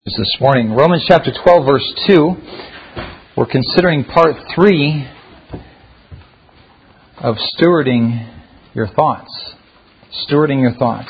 This morning. Romans chapter 12, verse 2. We're considering part 3 of stewarding your thoughts. Stewarding your thoughts.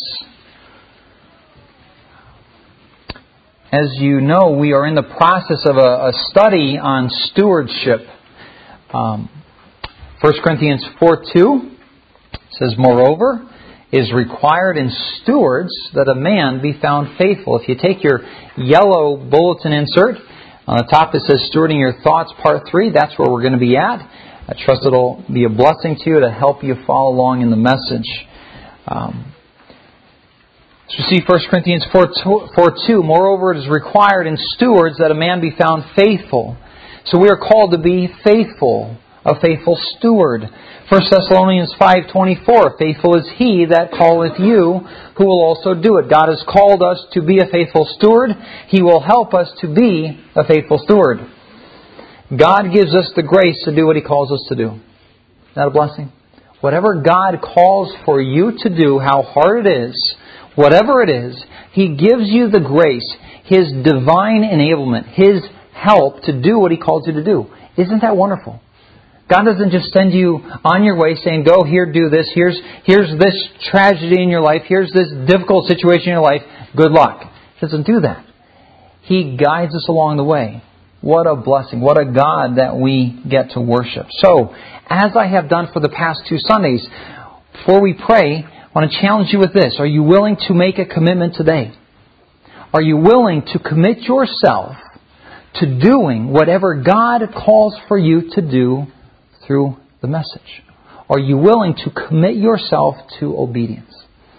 As you know, we are in the process of a study on stewardship. 1 Corinthians 4:2 says, "Moreover, is required in stewards that a man be found faithful." If you take your yellow bulletin insert, on the top it says Stewarding Your Thoughts, Part 3. That's where we're going to be at. I trust it'll be a blessing to you to help you follow along in the message. So you see 1 Corinthians 4:2, "Moreover, it is required in stewards that a man be found faithful." So we are called to be faithful, a faithful steward. 1 Thessalonians 5:24, "Faithful is he that calleth you, who will also do it." God has called us to be a faithful steward. He will help us to be a faithful steward. God gives us the grace to do what He calls us to do. Isn't that a blessing? Whatever God calls for you to do, how hard it is, whatever it is, He gives you the grace, His divine enablement, His help to do what He calls you to do. Isn't that wonderful? God doesn't just send you on your way saying, "Go here, do this. Here's this tragedy in your life. Here's this difficult situation in your life. Good luck." He doesn't do that. He guides us along the way. What a blessing. What a God that we get to worship. So, as I have done for the past 2 Sundays, before we pray, I want to challenge you with this. Are you willing to make a commitment today? Are you willing to commit yourself to doing whatever God calls for you to do through the message? Are you willing to commit yourself to obedience?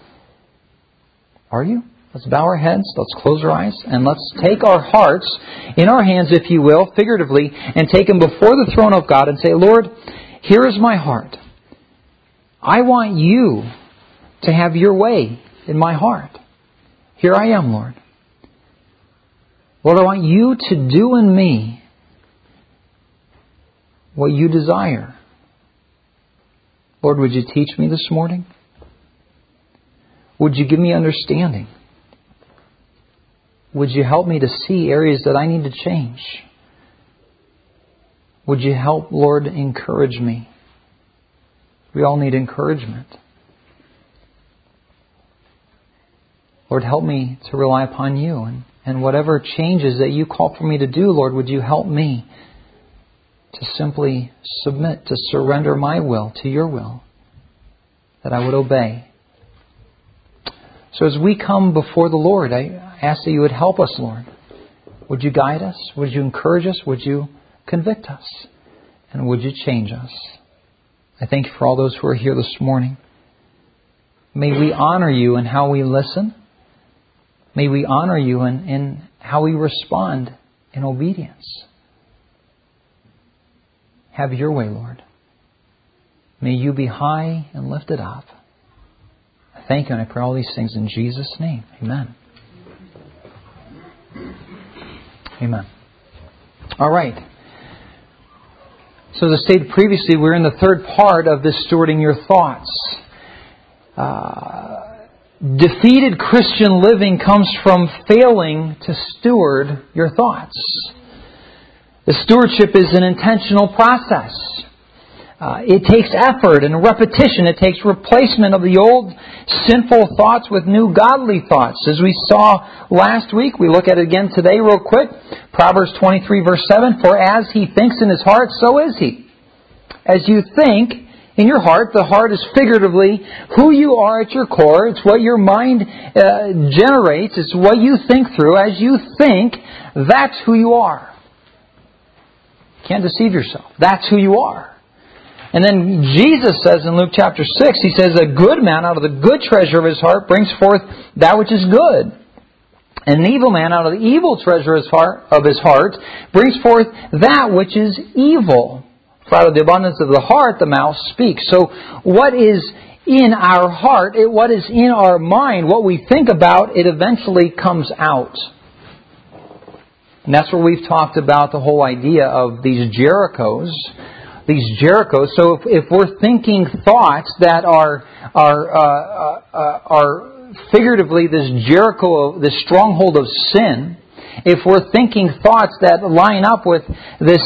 Are you? Let's bow our heads, let's close our eyes, and let's take our hearts in our hands, if you will, figuratively, and take them before the throne of God and say, "Lord, here is my heart. I want you to have your way in my heart. Here I am, Lord. Lord, I want you to do in me what you desire. Lord, would you teach me this morning? Would you give me understanding? Would you help me to see areas that I need to change? Would you help, Lord, encourage me? We all need encouragement. Lord, help me to rely upon you. And whatever changes that you call for me to do, Lord, would you help me to simply submit, to surrender my will to your will, that I would obey. So as we come before the Lord, I ask that you would help us, Lord. Would you guide us? Would you encourage us? Would you convict us? And would you change us? I thank you for all those who are here this morning. May we honor you in how we listen. May we honor you in how we respond in obedience. Have your way, Lord. May you be high and lifted up. I thank you and I pray all these things in Jesus' name. Amen. Amen. All right. So as I stated previously, we're in the third part of this stewarding your thoughts. Defeated Christian living comes from failing to steward your thoughts. The stewardship is an intentional process. It takes effort and repetition. It takes replacement of the old sinful thoughts with new godly thoughts. As we saw last week, we look at it again today real quick. Proverbs 23 verse 7, "For as he thinks in his heart, so is he." As you think in your heart, the heart is figuratively who you are at your core. It's what your mind generates. It's what you think through. As you think, that's who you are. Can't deceive yourself. That's who you are. And then Jesus says in Luke chapter 6, He says, "A good man out of the good treasure of his heart brings forth that which is good. And an evil man out of the evil treasure of his heart brings forth that which is evil. For out of the abundance of the heart the mouth speaks." So what is in our heart, what is in our mind, what we think about, it eventually comes out. And that's where we've talked about the whole idea of these Jerichos. So if we're thinking thoughts that are figuratively this Jericho, this stronghold of sin, if we're thinking thoughts that line up with this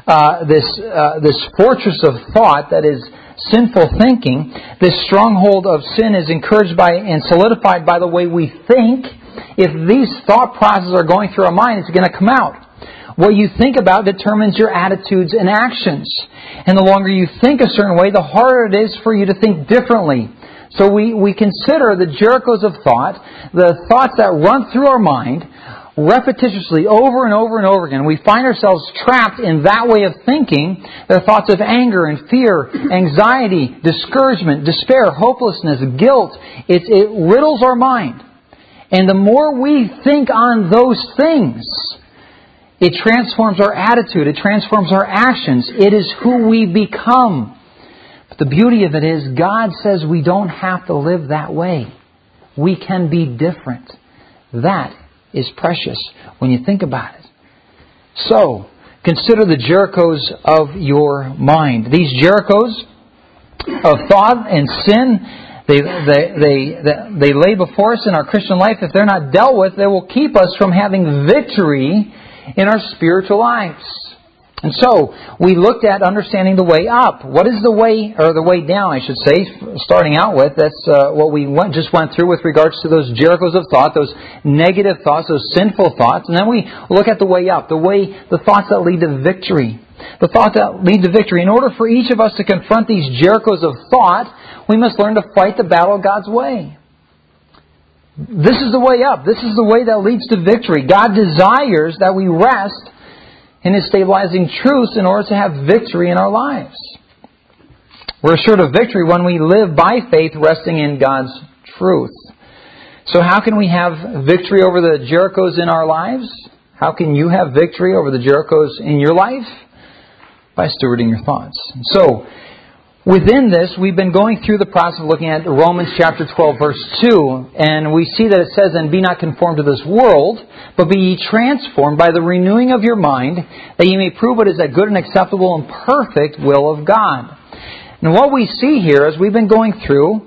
fortress of thought that is sinful thinking, this stronghold of sin is encouraged by and solidified by the way we think. If these thought processes are going through our mind, it's going to come out. What you think about determines your attitudes and actions. And the longer you think a certain way, the harder it is for you to think differently. So we consider the Jerichos of thought, the thoughts that run through our mind, repetitiously over and over and over again. We find ourselves trapped in that way of thinking. They're thoughts of anger and fear, anxiety, discouragement, despair, hopelessness, guilt. It riddles our mind. And the more we think on those things, it transforms our attitude. It transforms our actions. It is who we become. But the beauty of it is, God says we don't have to live that way. We can be different. That is precious when you think about it. So, consider the Jerichos of your mind. These Jerichos of thought and sin, they lay before us in our Christian life. If they're not dealt with, they will keep us from having victory in our spiritual lives. And so, we looked at understanding the way up. What is the way, or the way down, I should say, starting out with? That's what we just went through with regards to those Jerichos of thought, those negative thoughts, those sinful thoughts. And then we look at the way up, the thoughts that lead to victory. The thoughts that lead to victory. In order for each of us to confront these Jerichos of thought, we must learn to fight the battle God's way. This is the way up. This is the way that leads to victory. God desires that we rest in His stabilizing truths in order to have victory in our lives. We're assured of victory when we live by faith, resting in God's truth. So how can we have victory over the Jerichos in our lives? How can you have victory over the Jerichos in your life? By stewarding your thoughts. So, within this, we've been going through the process of looking at Romans chapter 12, verse 2, and we see that it says, "And be not conformed to this world, but be ye transformed by the renewing of your mind, that ye may prove what is that good and acceptable and perfect will of God." And what we see here, as we've been going through,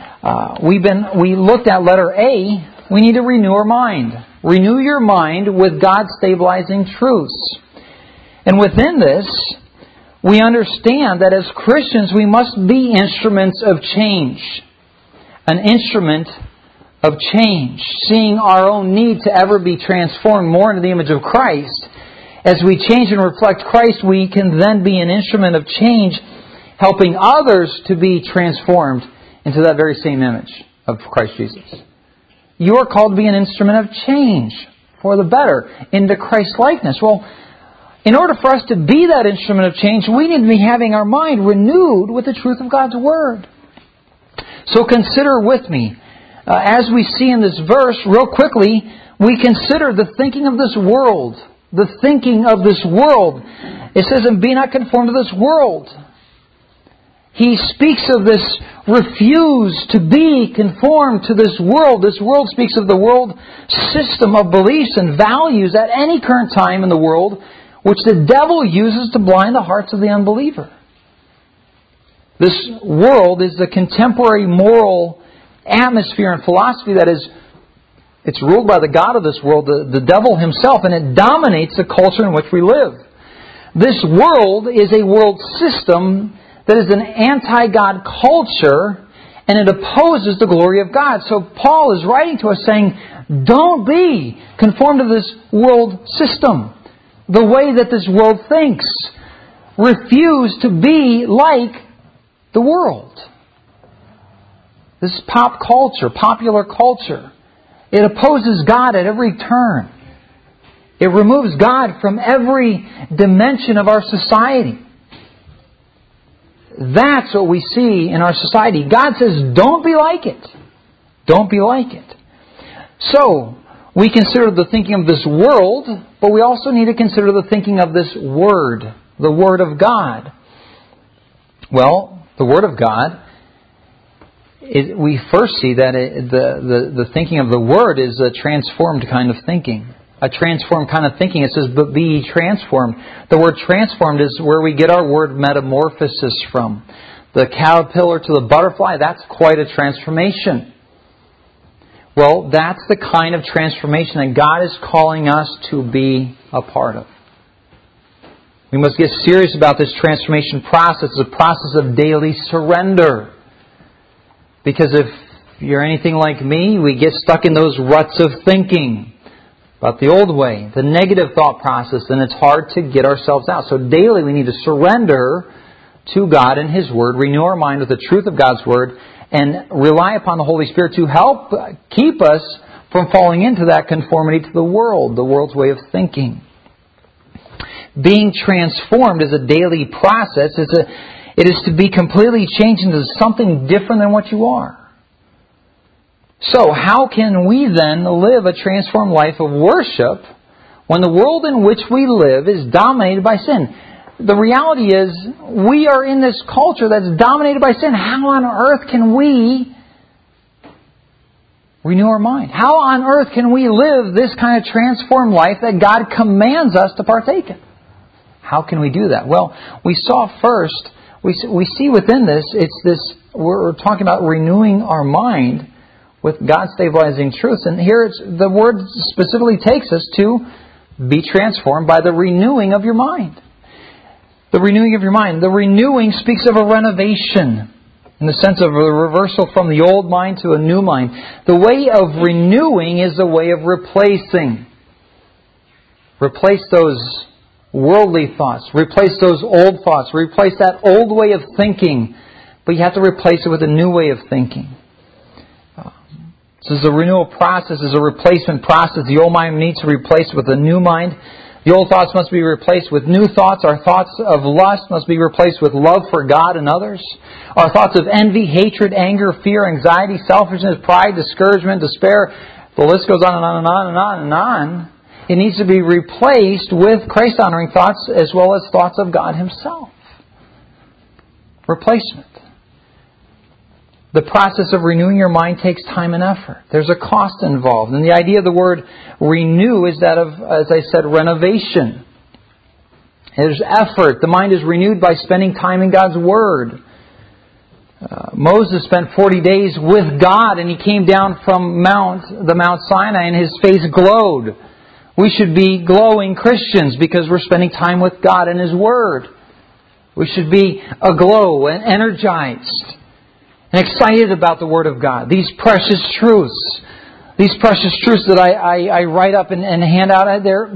we looked at letter A, we need to renew our mind. Renew your mind with God's stabilizing truths. And within this, we understand that as Christians, we must be instruments of change. An instrument of change. Seeing our own need to ever be transformed more into the image of Christ. As we change and reflect Christ, we can then be an instrument of change, helping others to be transformed into that very same image of Christ Jesus. You are called to be an instrument of change for the better, into Christ-likeness. Well, in order for us to be that instrument of change, we need to be having our mind renewed with the truth of God's Word. So consider with me, as we see in this verse, real quickly, we consider the thinking of this world. The thinking of this world. It says, "And be not conformed to this world." He speaks of this refuse to be conformed to this world. This world speaks of the world system of beliefs and values at any current time in the world, which the devil uses to blind the hearts of the unbeliever. This world is the contemporary moral atmosphere and philosophy that is, it's ruled by the god of this world, the devil himself, and it dominates the culture in which we live. This world is a world system that is an anti-God culture, and it opposes the glory of God. So Paul is writing to us saying, don't be conformed to this world system. The way that this world thinks. Refuse to be like the world. This is pop culture, popular culture. It opposes God at every turn. It removes God from every dimension of our society. That's what we see in our society. God says, don't be like it. Don't be like it. So, we consider the thinking of this world, but we also need to consider the thinking of this Word, the Word of God. Well, the Word of God, we first see that the thinking of the Word is a transformed kind of thinking. A transformed kind of thinking. It says, but be ye transformed. The word transformed is where we get our word metamorphosis from. The caterpillar to the butterfly, that's quite a transformation. Well, that's the kind of transformation that God is calling us to be a part of. We must get serious about this transformation process. It's a process of daily surrender. Because if you're anything like me, we get stuck in those ruts of thinking about the old way, the negative thought process, and it's hard to get ourselves out. So daily we need to surrender to God and His Word, renew our mind with the truth of God's Word, and rely upon the Holy Spirit to help keep us from falling into that conformity to the world's way of thinking. Being transformed is a daily process. It is to be completely changed into something different than what you are. So, how can we then live a transformed life of worship when the world in which we live is dominated by sin? The reality is, we are in this culture that's dominated by sin. How on earth can we renew our mind? How on earth can we live this kind of transformed life that God commands us to partake in? How can we do that? Well, we saw first, we see within this, we're talking about renewing our mind with God-stabilizing truths. And here the word specifically takes us to be transformed by the renewing of your mind. The renewing of your mind. The renewing speaks of a renovation in the sense of a reversal from the old mind to a new mind. The way of renewing is the way of replacing. Replace those worldly thoughts. Replace those old thoughts. Replace that old way of thinking. But you have to replace it with a new way of thinking. This is a renewal process, is a replacement process. The old mind needs to be replaced with a new mind. The old thoughts must be replaced with new thoughts. Our thoughts of lust must be replaced with love for God and others. Our thoughts of envy, hatred, anger, fear, anxiety, selfishness, pride, discouragement, despair, the list goes on and on and on and on and on. It needs to be replaced with Christ-honoring thoughts as well as thoughts of God Himself. Replacement. The process of renewing your mind takes time and effort. There's a cost involved. And the idea of the word renew is that of, as I said, renovation. There's effort. The mind is renewed by spending time in God's Word. Moses spent 40 days with God and he came down from the Mount Sinai and his face glowed. We should be glowing Christians because we're spending time with God and His Word. We should be aglow and energized and excited about the Word of God. These precious truths that I write up and hand out,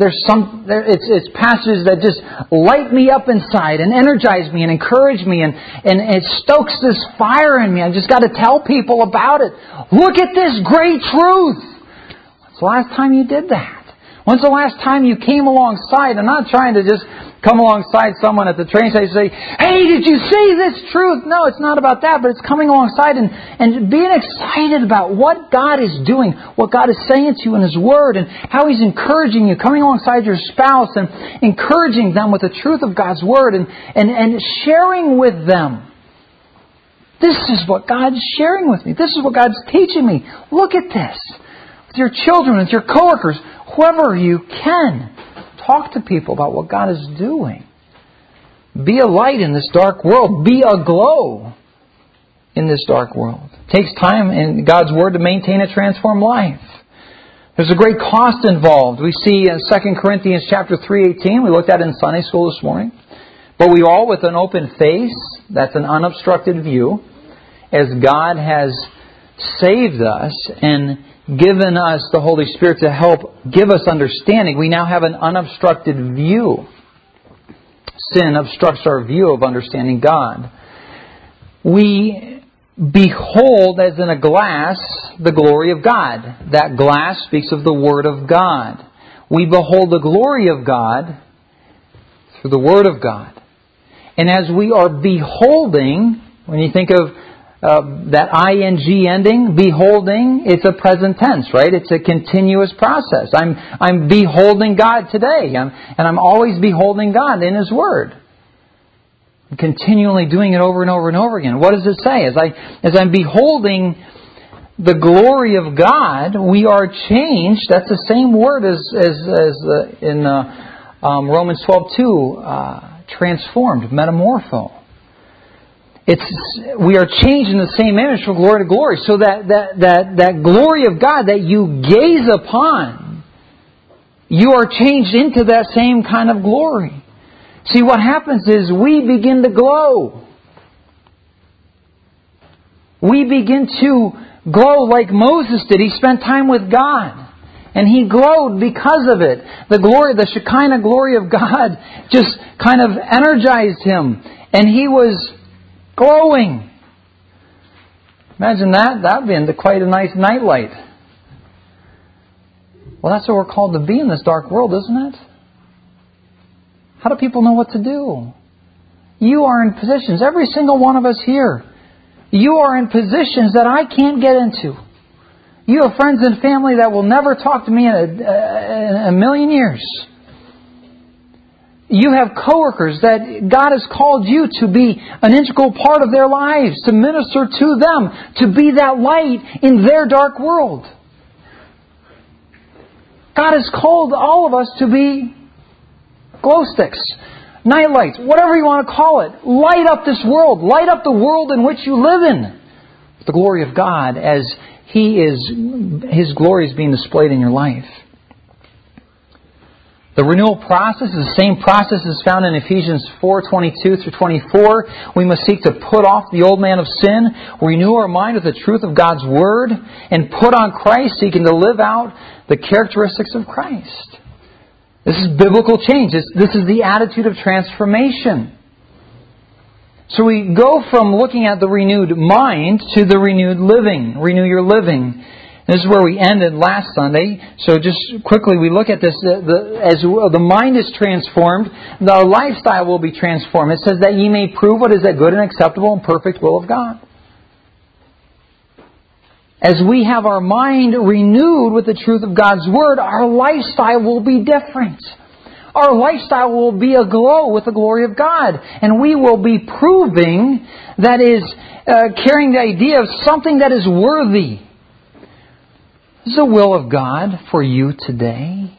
it's passages that just light me up inside and energize me and encourage me and it stokes this fire in me. I just got to tell people about it. Look at this great truth. When's the last time you did that? When's the last time you came alongside? I'm not trying to just come alongside someone at the train station and say, hey, did you see this truth? No, it's not about that, but it's coming alongside and being excited about what God is doing, what God is saying to you in His Word, and how He's encouraging you, coming alongside your spouse and encouraging them with the truth of God's Word and sharing with them. This is what God's sharing with me. This is what God's teaching me. Look at this. With your children, with your coworkers, whoever you can. Talk to people about what God is doing. Be a light in this dark world. Be aglow in this dark world. It takes time in God's Word to maintain a transformed life. There's a great cost involved. We see in 2 Corinthians chapter 3:18, we looked at it in Sunday school this morning. But we all with an open face, that's an unobstructed view, as God has saved us and given us the Holy Spirit to help give us understanding, we now have an unobstructed view. Sin obstructs our view of understanding God. We behold as in a glass the glory of God. That glass speaks of the Word of God. We behold the glory of God through the Word of God. And as we are beholding, when you think of that ing ending, beholding, it's a present tense, right? It's a continuous process. I'm beholding God today, and I'm always beholding God in His Word. I'm continually doing it over and over and over again. What does it say? As I'm beholding the glory of God, we are changed. That's the same word as in Romans 12:2, transformed, metamorpho. we are changed in the same image from glory to glory. So that glory of God that you gaze upon, you are changed into that same kind of glory. See, what happens is we begin to glow. We begin to glow like Moses did. He spent time with God. And he glowed because of it. The glory, the Shekinah glory of God just kind of energized him. And he was glowing. Imagine that. That would be quite a nice nightlight. Well, that's what we're called to be in this dark world, isn't it? How do people know what to do? You are in positions, every single one of us here, you are in positions that I can't get into. You have friends and family that will never talk to me in a million years. You have coworkers that God has called you to be an integral part of their lives, to minister to them, to be that light in their dark world. God has called all of us to be glow sticks, night lights, whatever you want to call it. Light up this world. Light up the world in which you live in. The glory of God as His glory is being displayed in your life. The renewal process is the same process as found in Ephesians 4:22 through 24. We must seek to put off the old man of sin, renew our mind with the truth of God's Word, and put on Christ, seeking to live out the characteristics of Christ. This is biblical change. This is the attitude of transformation. So we go from looking at the renewed mind to the renewed living. Renew your living. This is where we ended last Sunday. So just quickly we look at this. As the mind is transformed, the lifestyle will be transformed. It says that ye may prove what is that good and acceptable and perfect will of God. As we have our mind renewed with the truth of God's Word, our lifestyle will be different. Our lifestyle will be aglow with the glory of God. And we will be proving, that is, carrying the idea of something that is worthy. This is the will of God for you today.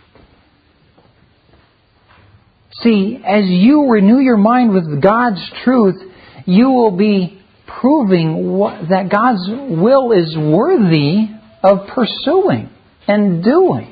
See, as you renew your mind with God's truth, you will be proving that God's will is worthy of pursuing and doing.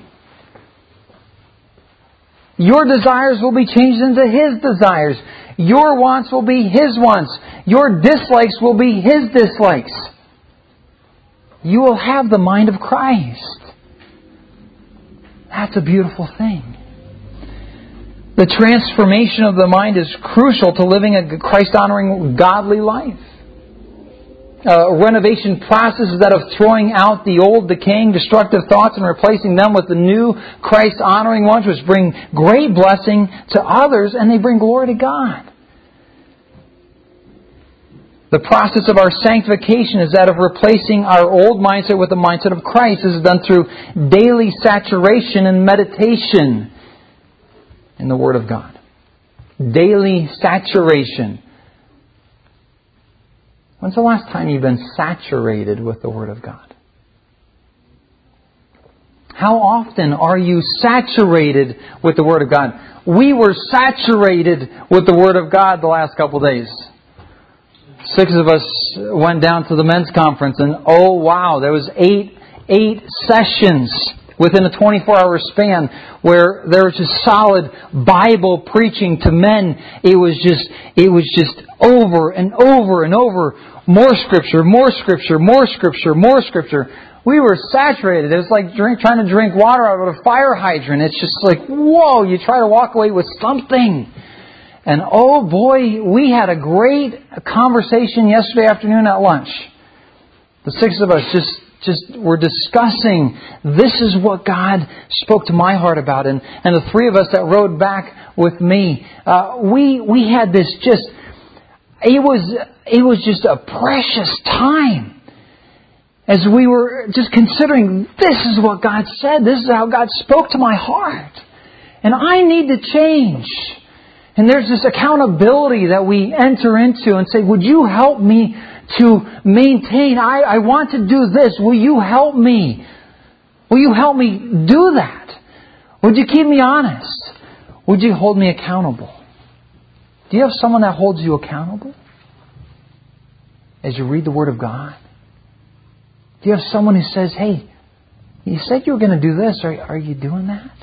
Your desires will be changed into His desires. Your wants will be His wants. Your dislikes will be His dislikes. You will have the mind of Christ. That's a beautiful thing. The transformation of the mind is crucial to living a Christ-honoring, godly life. Renovation processes that of throwing out the old, decaying, destructive thoughts and replacing them with the new, Christ-honoring ones, which bring great blessing to others and they bring glory to God. The process of our sanctification is that of replacing our old mindset with the mindset of Christ. This is done through daily saturation and meditation in the Word of God. Daily saturation. When's the last time you've been saturated with the Word of God? How often are you saturated with the Word of God? We were saturated with the Word of God the last couple of days. 6 of us went down to the men's conference and oh wow, there was 8 sessions within a 24-hour span where there was just solid Bible preaching to men. It was just over and over and over. More Scripture, more Scripture, more Scripture, more Scripture. We were saturated. It was like trying to drink water out of a fire hydrant. It's just like, whoa, you try to walk away with something. And oh boy, we had a great conversation yesterday afternoon at lunch. The 6 of us just were discussing, this is what God spoke to my heart about. And the 3 of us that rode back with me, we had this it was just a precious time. As we were just considering, this is what God said. This is how God spoke to my heart. And I need to change. And there's this accountability that we enter into and say, would you help me to maintain? I want to do this. Will you help me? Will you help me do that? Would you keep me honest? Would you hold me accountable? Do you have someone that holds you accountable? as you read the Word of God? Do you have someone who says, hey, you said you were going to do this. Are you doing that?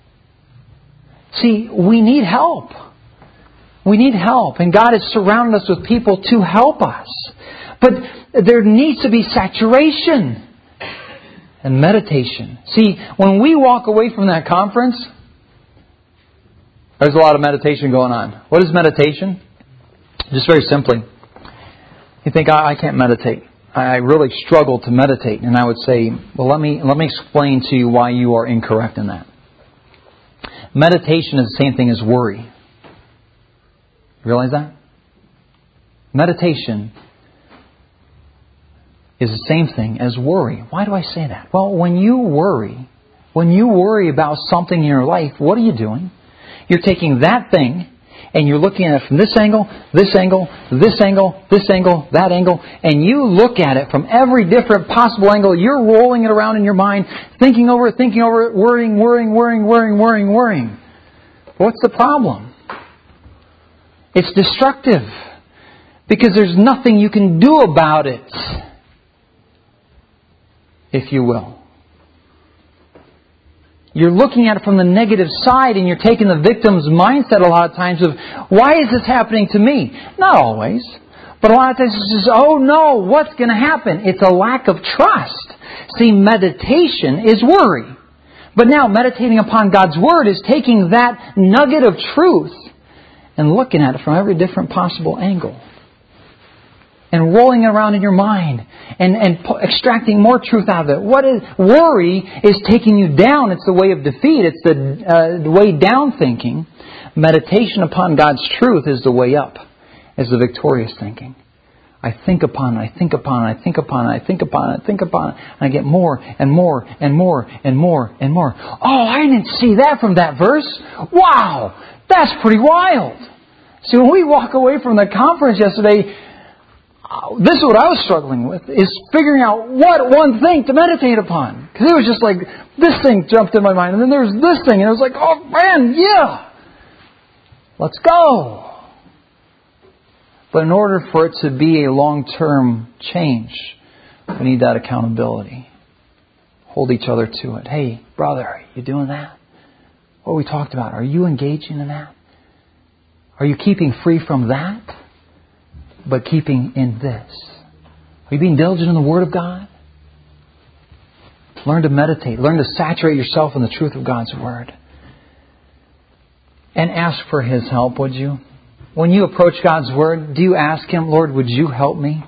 See, we need help. We need help. And God has surrounded us with people to help us. But there needs to be saturation and meditation. See, when we walk away from that conference, there's a lot of meditation going on. What is meditation? Just very simply, you think, I can't meditate. I really struggle to meditate. And I would say, well, let me explain to you why you are incorrect in that. Meditation is the same thing as worry. You realize that? Meditation is the same thing as worry. Why do I say that? Well, when you worry about something in your life, what are you doing? You're taking that thing and you're looking at it from this angle, this angle, this angle, this angle, that angle, and you look at it from every different possible angle. You're rolling it around in your mind, thinking over it, worrying. What's the problem? It's destructive because there's nothing you can do about it, if you will. You're looking at it from the negative side and you're taking the victim's mindset a lot of times of, why is this happening to me? Not always. But a lot of times it's just, oh no, what's going to happen? It's a lack of trust. See, meditation is worry. But now meditating upon God's Word is taking that nugget of truth and looking at it from every different possible angle. And rolling it around in your mind and extracting more truth out of it. Worry is taking you down. It's the way of defeat. It's the way down thinking. Meditation upon God's truth is the way up. Is the victorious thinking. I think upon it, I think upon it, I think upon it, I think upon it, I think upon it. And I get more and more and more and more and more. Oh, I didn't see that from that verse. Wow, that's pretty wild. See, when we walk away from the conference yesterday, this is what I was struggling with, is figuring out what one thing to meditate upon. Because it was just like, this thing jumped in my mind, and then there was this thing, and it was like, oh man, yeah! Let's go! But in order for it to be a long-term change, we need that accountability. Hold each other to it. Hey, brother, are you doing that? What we talked about, are you engaging in that? Are you keeping free from that? But keeping in this. Are you being diligent in the Word of God? Learn to meditate. Learn to saturate yourself in the truth of God's Word. And ask for His help, would you? When you approach God's Word, do you ask Him, Lord, would you help me?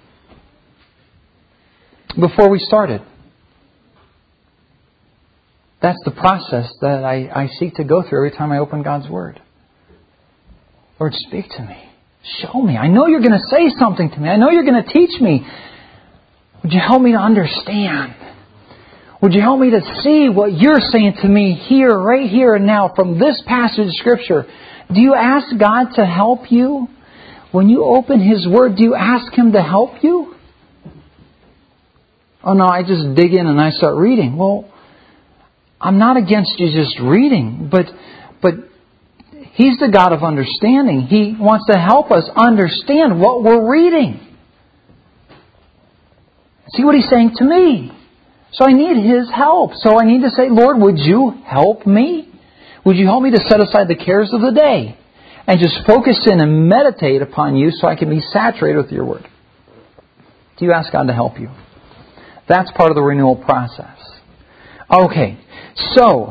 Before we started. That's the process that I seek to go through every time I open God's Word. Lord, speak to me. Show me. I know you're going to say something to me. I know you're going to teach me. Would you help me to understand? Would you help me to see what you're saying to me here, right here and now from this passage of Scripture? Do you ask God to help you? When you open His Word, do you ask Him to help you? Oh no, I just dig in and I start reading. Well, I'm not against you just reading, but He's the God of understanding. He wants to help us understand what we're reading. See what He's saying to me. So I need His help. So I need to say, Lord, would you help me? Would you help me to set aside the cares of the day and just focus in and meditate upon you so I can be saturated with your Word? Do you ask God to help you? That's part of the renewal process. Okay, so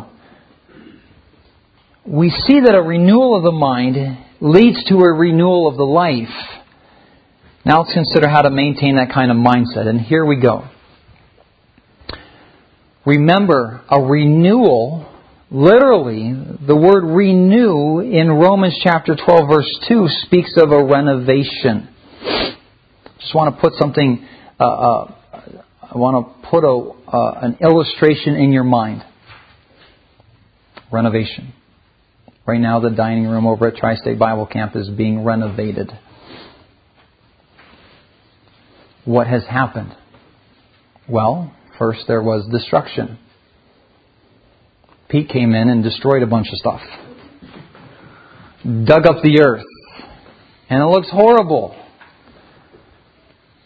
we see that a renewal of the mind leads to a renewal of the life. Now let's consider how to maintain that kind of mindset. And here we go. Remember, a renewal, literally, the word renew in Romans chapter 12 verse 2 speaks of a renovation. Just want to put something, I want to put an illustration in your mind. Renovation. Right now, the dining room over at Tri-State Bible Camp is being renovated. What has happened? Well, first there was destruction. Pete came in and destroyed a bunch of stuff. Dug up the earth. And it looks horrible.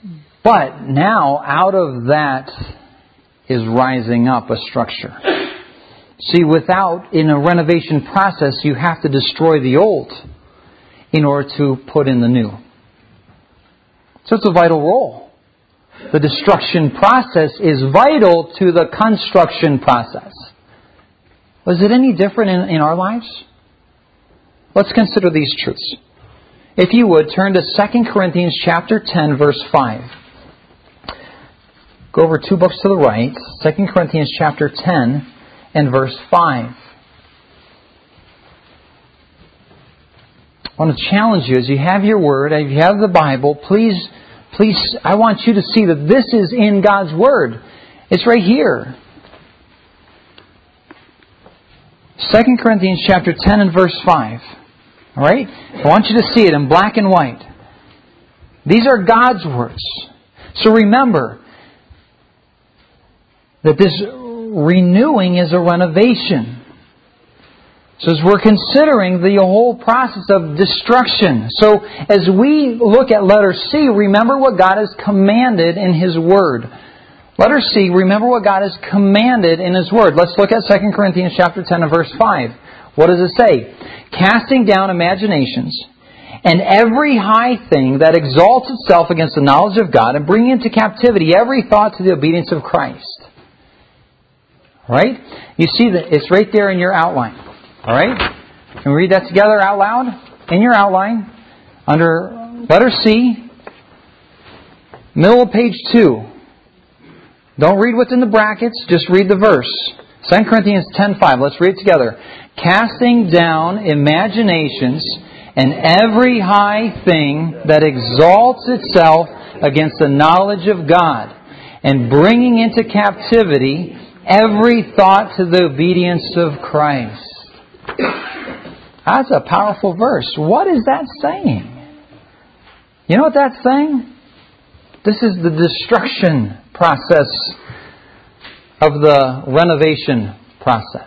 But now, out of that is rising up a structure. See, in a renovation process, you have to destroy the old in order to put in the new. So it's a vital role. The destruction process is vital to the construction process. Was it any different in our lives? Let's consider these truths. If you would, turn to 2 Corinthians chapter 10, verse 5. Go over 2 books to the right. 2 Corinthians chapter 10 and verse 5. I want to challenge you as you have your Word, as you have the Bible, please, I want you to see that this is in God's Word. It's right here. 2 Corinthians chapter 10 and verse 5. All right? I want you to see it in black and white. These are God's words. So remember that this renewing is a renovation. So as we're considering the whole process of destruction. So as we look at letter C, remember what God has commanded in His Word. Letter C, remember what God has commanded in His Word. Let's look at 2 Corinthians chapter 10 and verse 5. What does it say? Casting down imaginations and every high thing that exalts itself against the knowledge of God, and bringing into captivity every thought to the obedience of Christ. All right? You see that it's right there in your outline. All right? Can we read that together out loud? In your outline, under letter C, middle of page 2. Don't read what's in the brackets, just read the verse. 2 Corinthians 10:5. Let's read it together. Casting down imaginations and every high thing that exalts itself against the knowledge of God, and bringing into captivity every thought to the obedience of Christ. That's a powerful verse. What is that saying? You know what that's saying? This is the destruction process of the renovation process.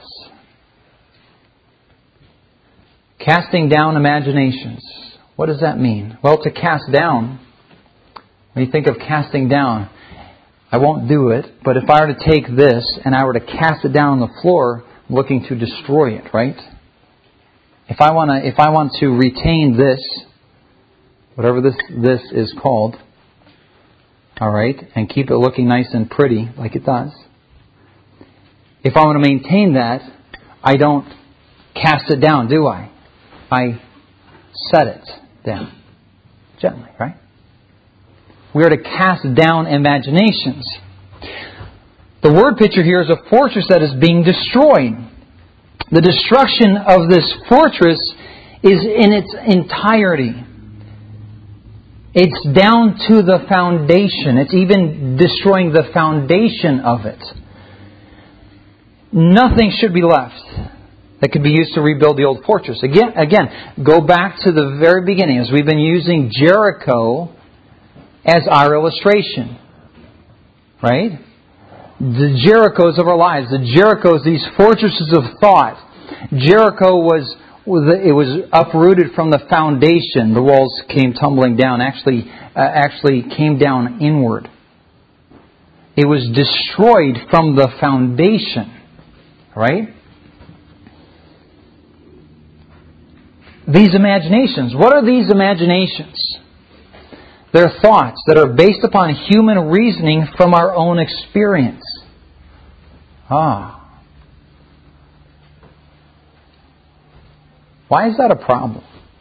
Casting down imaginations. What does that mean? Well, to cast down, when you think of casting down, I won't do it, but if I were to take this and I were to cast it down on the floor, I'm looking to destroy it, right? If I want to retain this, whatever this is called, all right, and keep it looking nice and pretty like it does, if I want to maintain that, I don't cast it down, do I? I set it down gently, right? We are to cast down imaginations. The word picture here is a fortress that is being destroyed. The destruction of this fortress is in its entirety. It's down to the foundation. It's even destroying the foundation of it. Nothing should be left that could be used to rebuild the old fortress. Again, go back to the very beginning as we've been using Jericho as our illustration. Right? The Jerichos of our lives, the Jerichos, these fortresses of thought. Jericho was uprooted from the foundation. The walls came tumbling down. Actually came down inward. It was destroyed from the foundation. Right? These imaginations. What are these imaginations? They're thoughts that are based upon human reasoning from our own experience. Why is that a problem?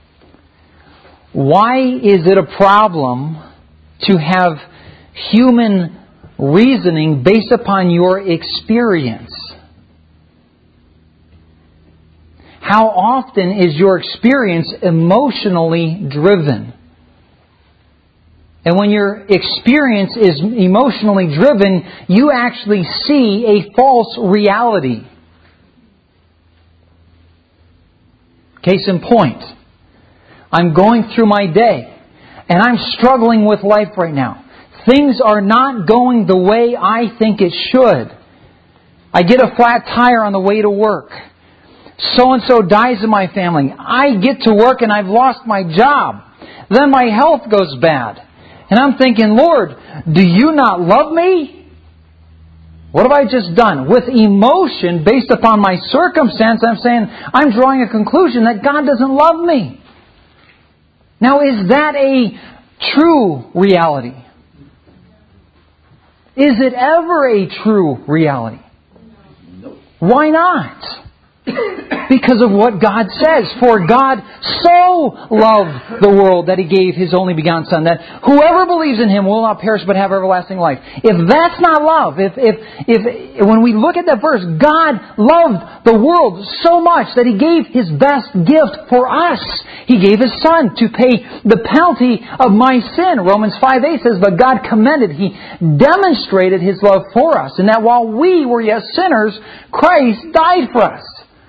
Why is it a problem to have human reasoning based upon your experience? How often is your experience emotionally driven? And when your experience is emotionally driven, you actually see a false reality. Case in point, I'm going through my day and I'm struggling with life right now. Things are not going the way I think it should. I get a flat tire on the way to work. So-and-so dies in my family. I get to work and I've lost my job. Then my health goes bad. And I'm thinking, Lord, do you not love me? What have I just done? With emotion, based upon my circumstance, I'm saying, I'm drawing a conclusion that God doesn't love me. Now, is that a true reality? Is it ever a true reality? Why not? Because of what God says. For God so loved the world that He gave His only begotten Son, that whoever believes in Him will not perish but have everlasting life. If that's not love, if when we look at that verse, God loved the world so much that He gave His best gift for us. He gave His Son to pay the penalty of my sin. Romans 5:8 says, but God commended, He demonstrated His love for us, and that while we were yet sinners, Christ died for us.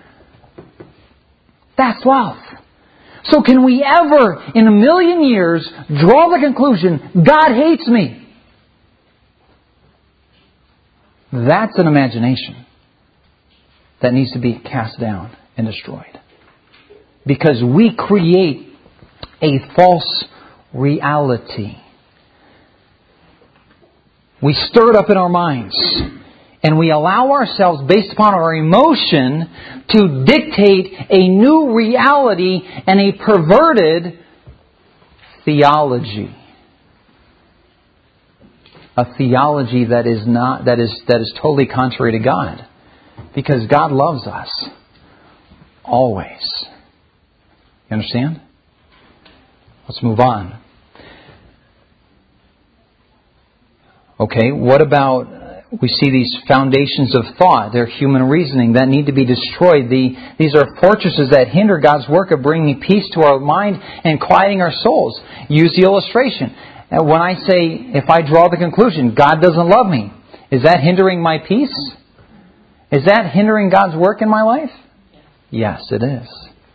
That's love. So can we ever, in a million years, draw the conclusion, God hates me? That's an imagination that needs to be cast down and destroyed. Because we create a false reality. We stir it up in our minds. And we allow ourselves, based upon our emotion, to dictate a new reality and a perverted theology. A theology that is totally contrary to God. Because God loves us. Always. You understand? Let's move on. Okay, what about... We see these foundations of thought, they're human reasoning, that need to be destroyed. These are fortresses that hinder God's work of bringing peace to our mind and quieting our souls. Use the illustration. When I say, if I draw the conclusion, God doesn't love me, is that hindering my peace? Is that hindering God's work in my life? Yes, it is.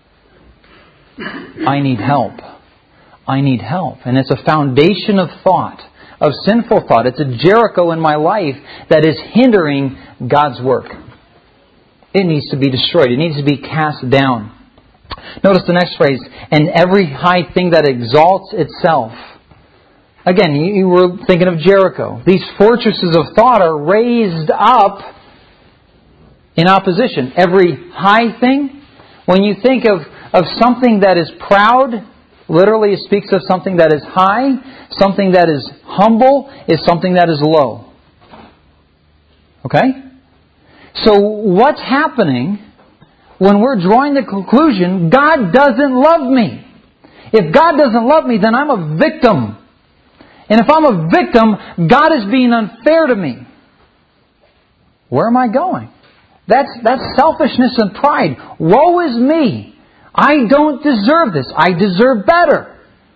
I need help. I need help. And it's a foundation of thought. Of sinful thought. It's a Jericho in my life that is hindering God's work. It needs to be destroyed. It needs to be cast down. Notice the next phrase, and every high thing that exalts itself. Again, you were thinking of Jericho. These fortresses of thought are raised up in opposition. Every high thing, when you think of something that is proud, literally it speaks of something that is high. Something that is humble is something that is low. Okay? So what's happening when we're drawing the conclusion, God doesn't love me? If God doesn't love me, then I'm a victim. And if I'm a victim, God is being unfair to me. Where am I going? That's selfishness and pride. Woe is me. I don't deserve this. I deserve better.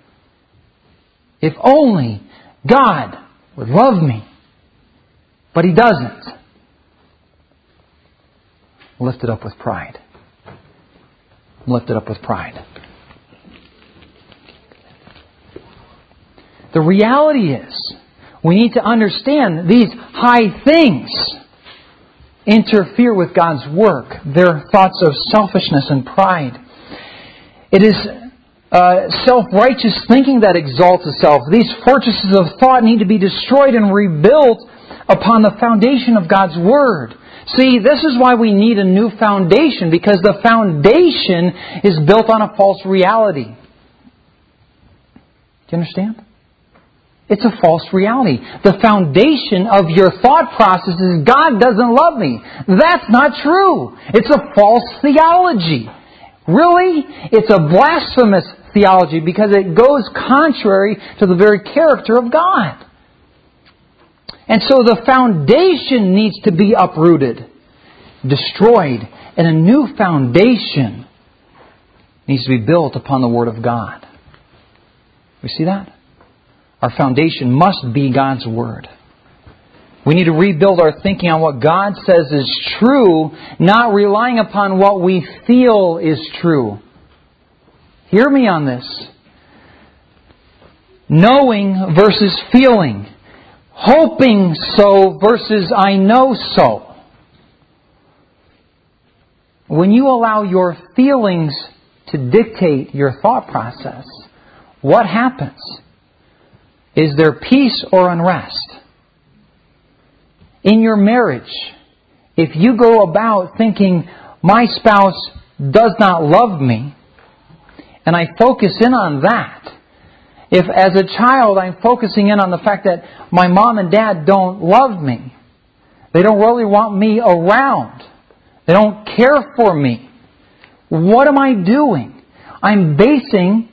If only God would love me. But He doesn't. Lift it up with pride. Lift it up with pride. The reality is, we need to understand these high things interfere with God's work. They're thoughts of selfishness and pride. It is self-righteous thinking that exalts itself. These fortresses of thought need to be destroyed and rebuilt upon the foundation of God's Word. See, this is why we need a new foundation, because the foundation is built on a false reality. Do you understand? It's a false reality. The foundation of your thought process is God doesn't love me. That's not true. It's a false theology. Really? It's a blasphemous theology because it goes contrary to the very character of God. And so the foundation needs to be uprooted, destroyed, and a new foundation needs to be built upon the Word of God. We see that? Our foundation must be God's Word. We need to rebuild our thinking on what God says is true, not relying upon what we feel is true. Hear me on this. Knowing versus feeling. Hoping so versus I know so. When you allow your feelings to dictate your thought process, what happens? Is there peace or unrest? In your marriage, if you go about thinking, my spouse does not love me, and I focus in on that, if as a child I'm focusing in on the fact that my mom and dad don't love me, they don't really want me around, they don't care for me, what am I doing? I'm basing...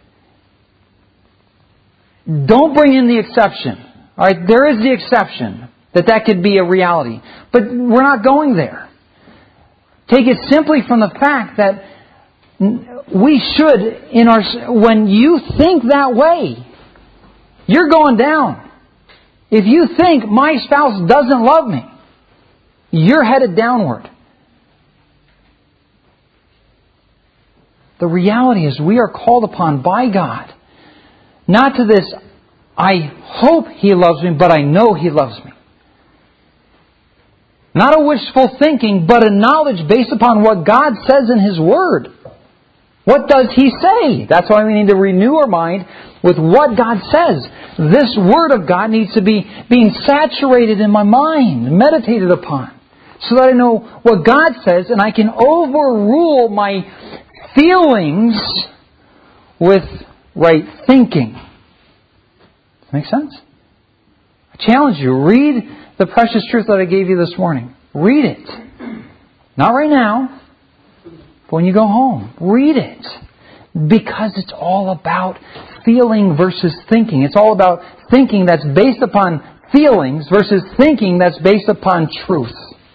Don't bring in the exception. All right, there is the exception that could be a reality. But we're not going there. Take it simply from the fact that we should, when you think that way, you're going down. If you think my spouse doesn't love me, you're headed downward. The reality is we are called upon by God, not to this, I hope He loves me, but I know He loves me. Not a wishful thinking, but a knowledge based upon what God says in His Word. What does He say? That's why we need to renew our mind with what God says. This Word of God needs to be being saturated in my mind, meditated upon, so that I know what God says and I can overrule my feelings with right thinking. Make sense? I challenge you, read the precious truth that I gave you this morning. Read it. Not right now, but when you go home. Read it. Because it's all about feeling versus thinking. It's all about thinking that's based upon feelings versus thinking that's based upon truth.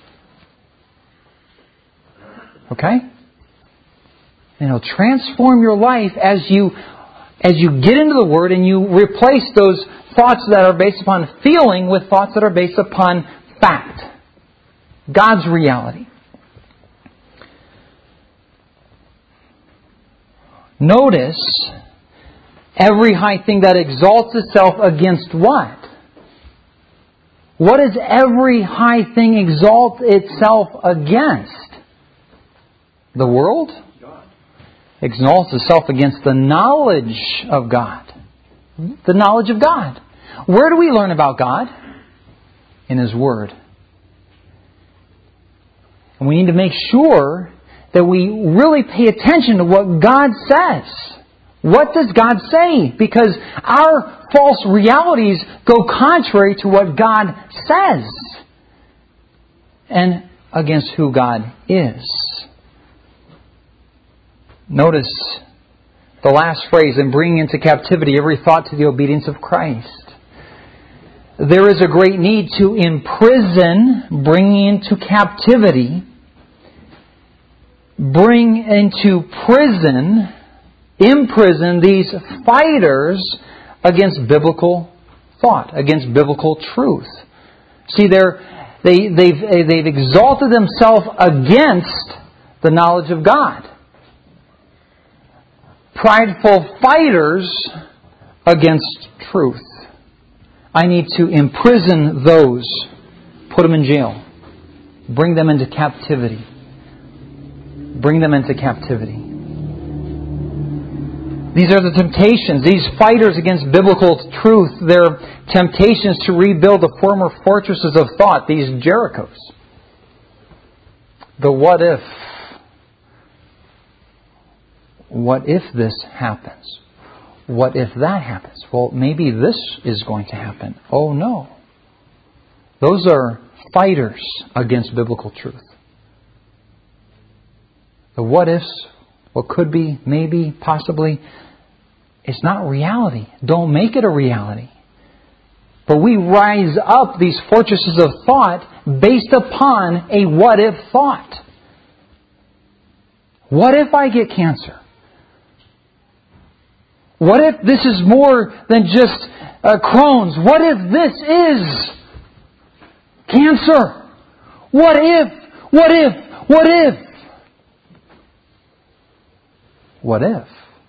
Okay? And it'll transform your life as you get into the Word and you replace those thoughts that are based upon feeling with thoughts that are based upon fact. God's reality. Notice every high thing that exalts itself against what? What does every high thing exalt itself against? The world? Exalts itself against the knowledge of God. The knowledge of God. Where do we learn about God? In His Word. And we need to make sure that we really pay attention to what God says. What does God say? Because our false realities go contrary to what God says and against who God is. Notice the last phrase, in bringing into captivity every thought to the obedience of Christ. There is a great need to imprison, bringing into captivity, bring into prison, imprison these fighters against biblical thought, against biblical truth. See, they've exalted themselves against the knowledge of God. Prideful fighters against truth. I need to imprison those, put them in jail, bring them into captivity. Bring them into captivity. These are the temptations. These fighters against biblical truth, their temptations to rebuild the former fortresses of thought, these Jerichos. The what if. What if this happens? What if that happens? Well, maybe this is going to happen. Oh no. Those are fighters against biblical truth. The what ifs, what could be, maybe, possibly, it's not reality. Don't make it a reality. But we rise up these fortresses of thought based upon a what if thought. What if I get cancer? What if this is more than just Crohn's? What if this is cancer? What if? What if? What if? What if?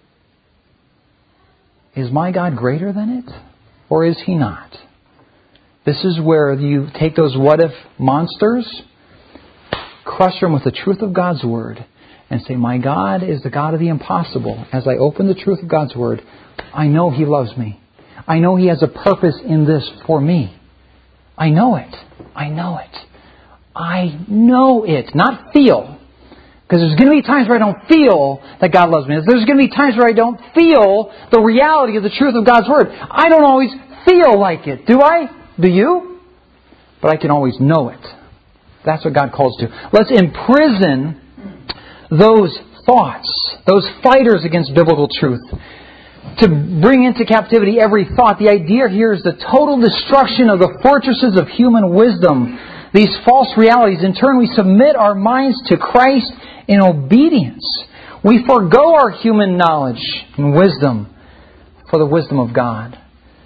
Is my God greater than it? Or is He not? This is where you take those what if monsters, crush them with the truth of God's Word, and say, my God is the God of the impossible. As I open the truth of God's Word, I know He loves me. I know He has a purpose in this for me. I know it. I know it. I know it. Not feel. Because there's going to be times where I don't feel that God loves me. There's going to be times where I don't feel the reality of the truth of God's Word. I don't always feel like it. Do I? Do you? But I can always know it. That's what God calls to. Let's imprison those thoughts, those fighters against biblical truth, to bring into captivity every thought. The idea here is the total destruction of the fortresses of human wisdom, these false realities. In turn, we submit our minds to Christ in obedience. We forego our human knowledge and wisdom for the wisdom of God.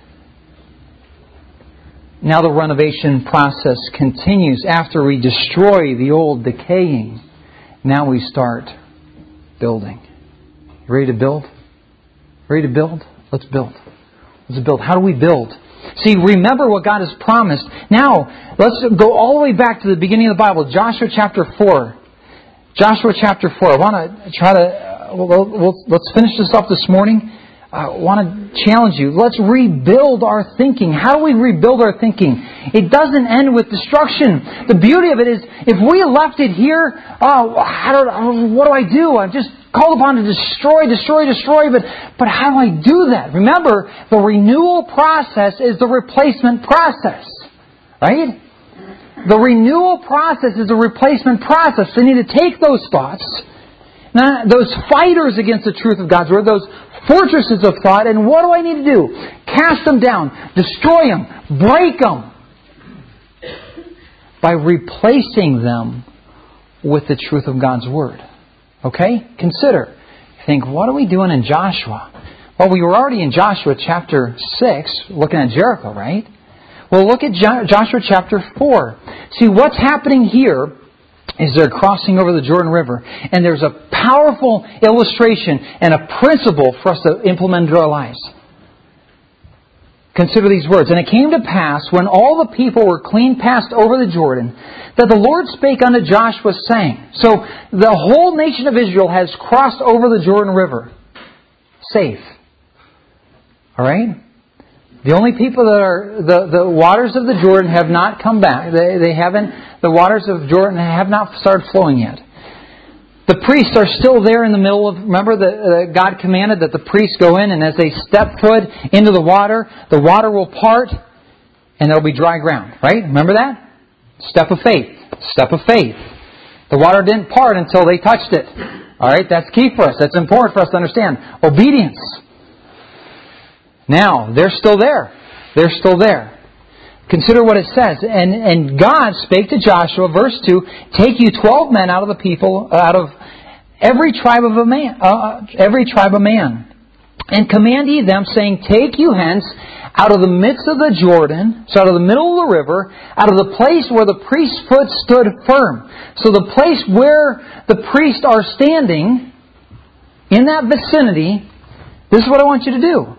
Now the renovation process continues. After we destroy the old decaying, now we start building. You ready to build? Ready to build? Let's build. Let's build. How do we build? See, remember what God has promised. Now, let's go all the way back to the beginning of the Bible. Joshua chapter 4. Joshua chapter 4. I want to try to... let's finish this up this morning. I want to challenge you. Let's rebuild our thinking. How do we rebuild our thinking? It doesn't end with destruction. The beauty of it is, if we left it here, what do I do? I'm just called upon to destroy. But how do I do that? Remember, the renewal process is the replacement process. Right? The renewal process is a replacement process. So you need to take those thoughts, those fighters against the truth of God's Word, those fortresses of thought, and what do I need to do? Cast them down, destroy them, break them, by replacing them with the truth of God's Word. Okay? Consider. Think, what are we doing in Joshua? Well, we were already in Joshua chapter 6, looking at Jericho, right? Well, look at Joshua chapter 4. See, what's happening here is they're crossing over the Jordan River. And there's a powerful illustration and a principle for us to implement into our lives. Consider these words. And it came to pass, when all the people were clean passed over the Jordan, that the Lord spake unto Joshua, saying... So, the whole nation of Israel has crossed over the Jordan River. Safe. Alright? The only people that are... The waters of the Jordan have not come back. They haven't... The waters of Jordan have not started flowing yet. The priests are still there in the middle of... Remember that God commanded that the priests go in, and as they step foot into the water will part, and there will be dry ground. Right? Remember that? Step of faith. Step of faith. The water didn't part until they touched it. Alright? That's key for us. That's important for us to understand. Obedience. Now, they're still there. They're still there. Consider what it says. And God spake to Joshua, verse 2, take you 12 men out of the people, out of every tribe of man, and command ye them, saying, take you hence out of the midst of the Jordan, so out of the middle of the river, out of the place where the priest's foot stood firm. So the place where the priests are standing, in that vicinity, this is what I want you to do.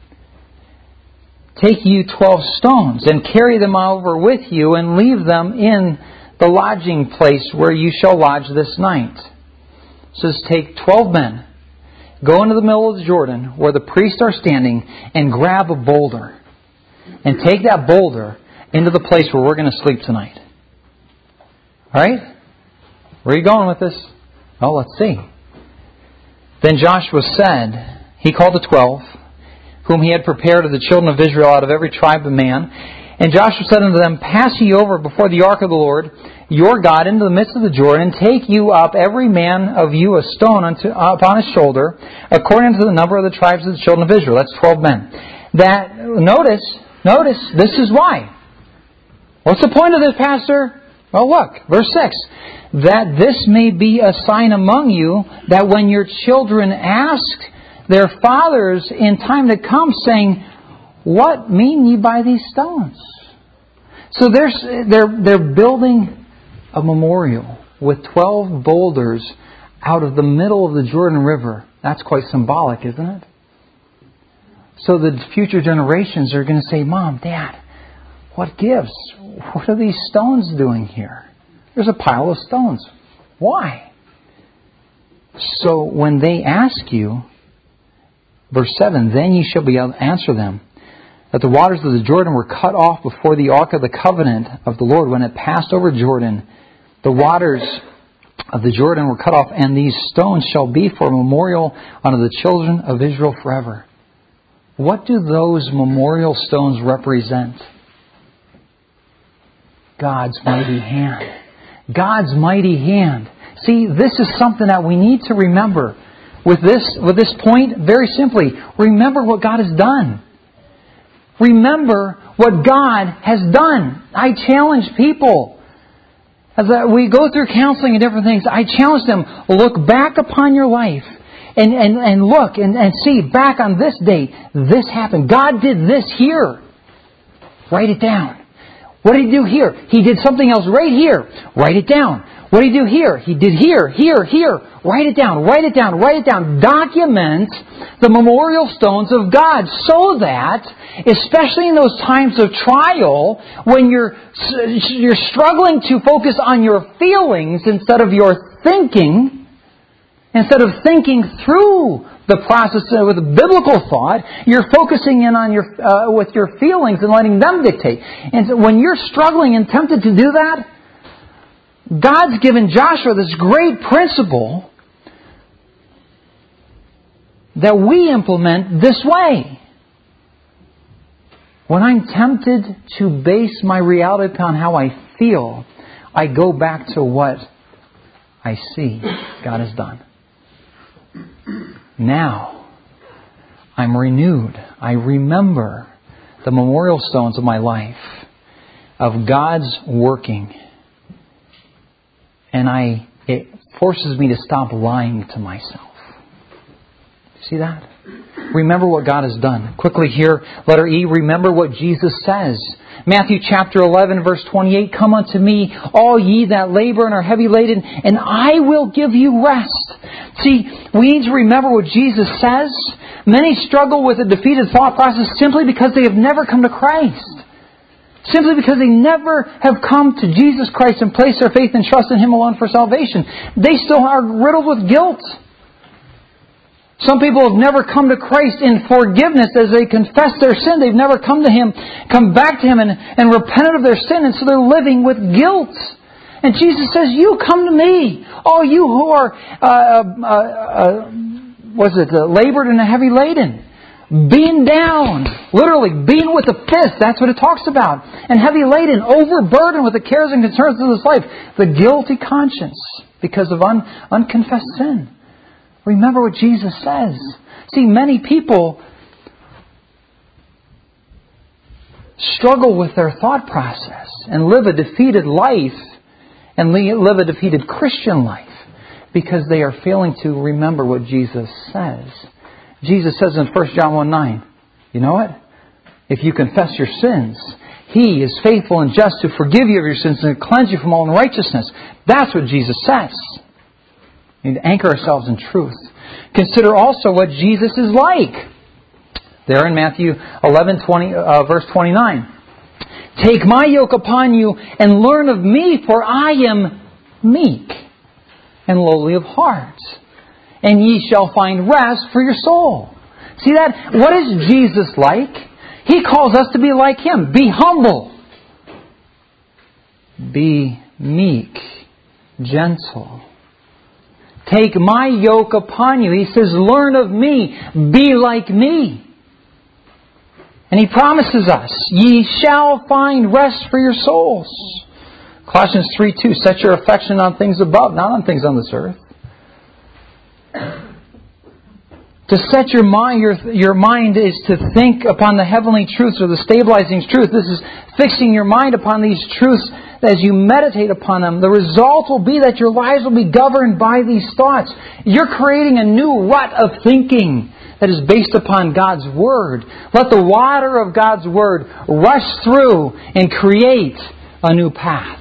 Take you 12 stones, and carry them over with you, and leave them in the lodging place where you shall lodge this night. It says, take 12 men, go into the middle of the Jordan, where the priests are standing, and grab a boulder. And take that boulder into the place where we're going to sleep tonight. Alright? Where are you going with this? Oh, let's see. Then Joshua said, he called the 12, whom he had prepared of the children of Israel out of every tribe of man. And Joshua said unto them, pass ye over before the ark of the Lord, your God, into the midst of the Jordan, and take you up every man of you a stone upon his shoulder, according to the number of the tribes of the children of Israel. That's 12 men. Notice, this is why. What's the point of this, Pastor? Well, look, verse 6. That this may be a sign among you, that when your children ask their fathers in time to come, saying, what mean ye by these stones? So they're building a memorial with 12 boulders out of the middle of the Jordan River. That's quite symbolic, isn't it? So the future generations are going to say, Mom, Dad, what gives? What are these stones doing here? There's a pile of stones. Why? So when they ask you, verse 7, then ye shall be able to answer them. that the waters of the Jordan were cut off before the ark of the covenant of the Lord when it passed over Jordan. The waters of the Jordan were cut off, and these stones shall be for a memorial unto the children of Israel forever. What do those memorial stones represent? God's mighty hand. God's mighty hand. See, this is something that we need to remember. With this point, very simply, remember what God has done. Remember what God has done. I challenge people, as we go through counseling and different things, I challenge them, look back upon your life and look and see back on this date, this happened. God did this here. Write it down. What did He do here? He did something else right here. Write it down. What did He do here? He did here. Write it down. Write it down. Write it down. Document the memorial stones of God so that, especially in those times of trial, when you're struggling to focus on your feelings instead of your thinking, instead of thinking through the process with biblical thought, you're focusing in on with your feelings and letting them dictate. And so when you're struggling and tempted to do that, God's given Joshua this great principle that we implement this way. When I'm tempted to base my reality upon how I feel, I go back to what I see God has done. Now, I'm renewed. I remember the memorial stones of my life, of God's working. And it forces me to stop lying to myself. See that? Remember what God has done. Quickly here, letter E, remember what Jesus says. Matthew chapter 11, verse 28, come unto me, all ye that labor and are heavy laden, and I will give you rest. See, we need to remember what Jesus says. Many struggle with a defeated thought process simply because they have never come to Christ. Simply because they never have come to Jesus Christ and placed their faith and trust in Him alone for salvation. They still are riddled with guilt. Some people have never come to Christ in forgiveness as they confess their sin. They've never come back to Him and repented of their sin, and so they're living with guilt. And Jesus says, you come to me, all you who are labored and heavy laden. Being down, literally being with a fist, that's what it talks about. And heavy laden, overburdened with the cares and concerns of this life. The guilty conscience because of unconfessed sin. Remember what Jesus says. See, many people struggle with their thought process and live a defeated life and live a defeated Christian life because they are failing to remember what Jesus says. Jesus says in 1 John 1:9, you know what? If you confess your sins, He is faithful and just to forgive you of your sins and to cleanse you from all unrighteousness. That's what Jesus says. We need to anchor ourselves in truth. Consider also what Jesus is like. There in Matthew 11, verse 29. Take my yoke upon you and learn of me, for I am meek and lowly of heart, and ye shall find rest for your soul. See that? What is Jesus like? He calls us to be like Him. Be humble. Be meek. Gentle. Take my yoke upon you. He says, learn of me. Be like me. And He promises us, ye shall find rest for your souls. Colossians 3:2, set your affection on things above, not on things on this earth. To set your mind is to think upon the heavenly truths or the stabilizing truth. This is fixing your mind upon these truths as you meditate upon them. The result will be that your lives will be governed by these thoughts. You're creating a new rut of thinking that is based upon God's Word. Let the water of God's Word rush through and create a new path.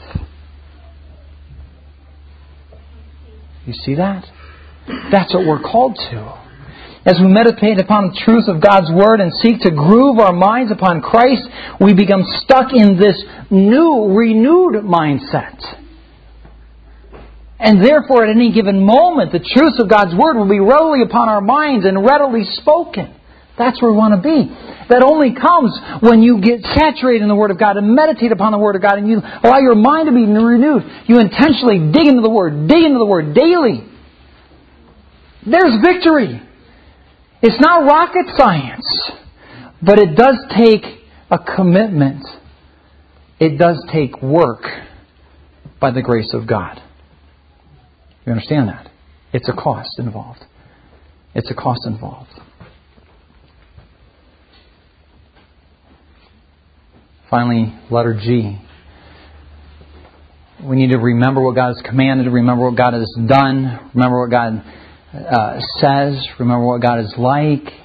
You see that? That's what we're called to. As we meditate upon the truth of God's Word and seek to groove our minds upon Christ, we become stuck in this new, renewed mindset. And therefore, at any given moment, the truth of God's Word will be readily upon our minds and readily spoken. That's where we want to be. That only comes when you get saturated in the Word of God and meditate upon the Word of God and you allow your mind to be renewed. You intentionally dig into the Word daily. There's victory. It's not rocket science, but it does take a commitment. It does take work by the grace of God. You understand that? It's a cost involved. It's a cost involved. Finally, letter G. We need to remember what God has commanded, remember what God has done, remember what God says, remember what God is like.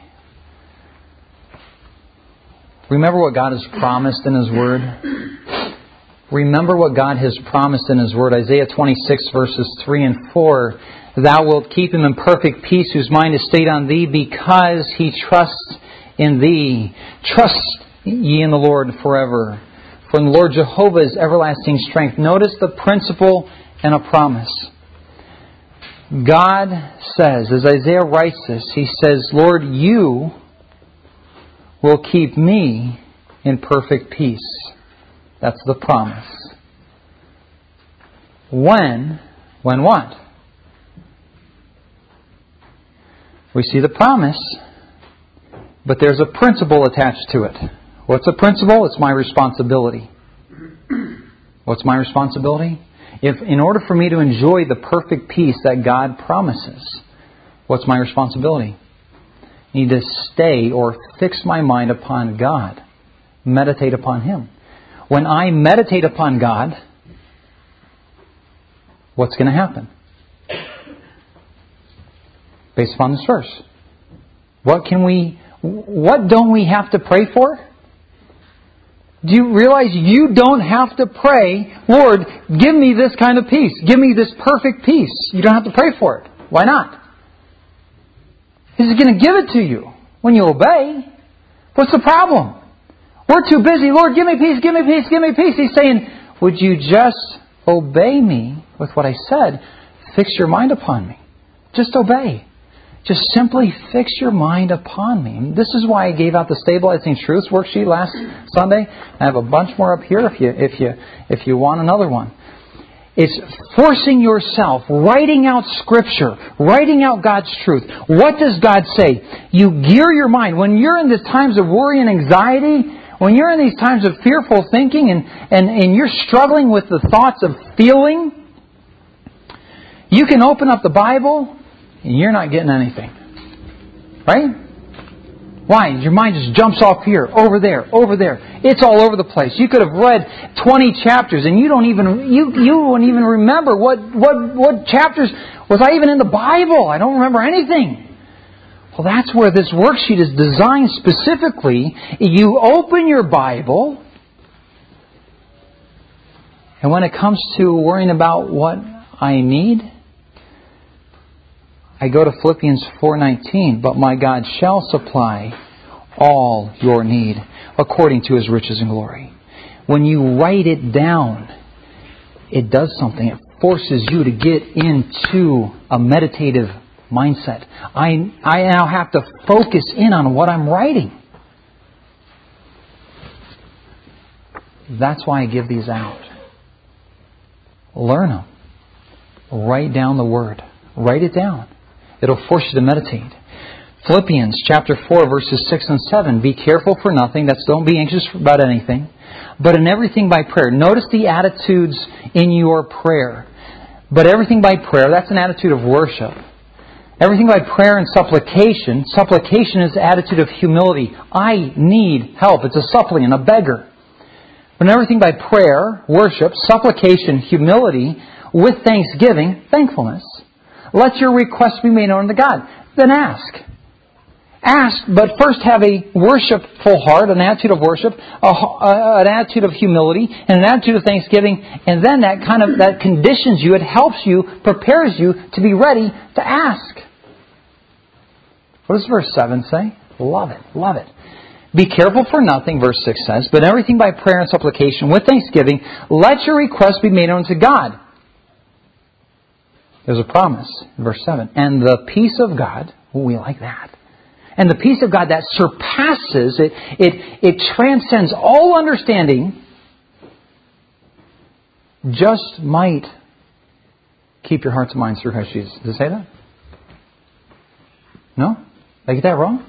Remember what God has promised in His Word. Remember what God has promised in His Word. Isaiah 26 verses 3 and 4. Thou wilt keep him in perfect peace whose mind is stayed on Thee because he trusts in Thee. Trust ye in the Lord forever. For in the Lord Jehovah is everlasting strength. Notice the principle and a promise. God says, as Isaiah writes this, he says, Lord, You will keep me in perfect peace. That's the promise. When what? We see the promise, but there's a principle attached to it. What's the principle? It's my responsibility. What's my responsibility? If in order for me to enjoy the perfect peace that God promises, what's my responsibility? I need to stay or fix my mind upon God. Meditate upon Him. When I meditate upon God, what's going to happen? Based upon this verse. What don't we have to pray for? Do you realize you don't have to pray, Lord, give me this kind of peace. Give me this perfect peace. You don't have to pray for it. Why not? He's going to give it to you when you obey. What's the problem? We're too busy. Lord, give me peace, give me peace, give me peace. He's saying, would you just obey me with what I said? Fix your mind upon me. Just obey. Just simply fix your mind upon me. This is why I gave out the Stabilizing Truths worksheet last Sunday. I have a bunch more up here if you want another one. It's forcing yourself, writing out Scripture, writing out God's truth. What does God say? You gear your mind. When you're in the times of worry and anxiety, when you're in these times of fearful thinking and you're struggling with the thoughts of feeling, you can open up the Bible and you're not getting anything. Right? Why? Your mind just jumps off here, over there, over there. It's all over the place. You could have read 20 chapters and you won't even remember what chapters was I even in the Bible. I don't remember anything. Well, that's where this worksheet is designed specifically. You open your Bible, and when it comes to worrying about what I need, I go to Philippians 4:19. But my God shall supply all your need according to His riches and glory. When you write it down, it does something. It forces you to get into a meditative mindset. I now have to focus in on what I'm writing. That's why I give these out. Learn them. Write down the Word. Write it down. It'll force you to meditate. Philippians chapter 4 verses 6 and 7. Be careful for nothing. That's don't be anxious about anything. But in everything by prayer. Notice the attitudes in your prayer. But everything by prayer, that's an attitude of worship. Everything by prayer and supplication. Supplication is the attitude of humility. I need help. It's a suppliant, a beggar. But everything by prayer, worship, supplication, humility, with thanksgiving, thankfulness. Let your requests be made known to God. Then ask. Ask, but first have a worshipful heart, an attitude of worship, an attitude of humility, and an attitude of thanksgiving. And then that conditions you, it helps you, prepares you to be ready to ask. What does verse 7 say? Love it, love it. Be careful for nothing, verse 6 says, but everything by prayer and supplication with thanksgiving, let your requests be made known to God. There's a promise in verse 7. And the peace of God, we like that. And the peace of God that surpasses, it transcends all understanding, just might keep your hearts and minds through Christ Jesus. Did it say that? No? Did I get that wrong?